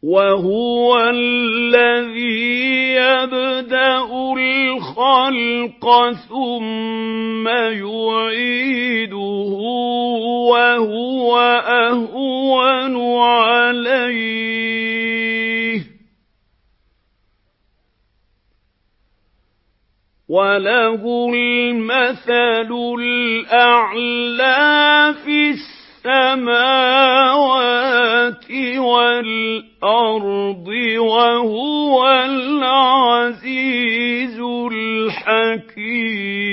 وَهُوَ الَّذِي يَبْدَأُ الْخَلْقَ ثُمَّ يُعِيدُهُ وَهُوَ أَهْوَنُ عَلَيْهِ ۖ وَلَهُ الْمَثَلُ الْأَعْلَىٰ فِي السَّمَاوَاتِ وَالْأَرْضِ ۖ وَهُوَ الْعَزِيزُ الْحَكِيمُ.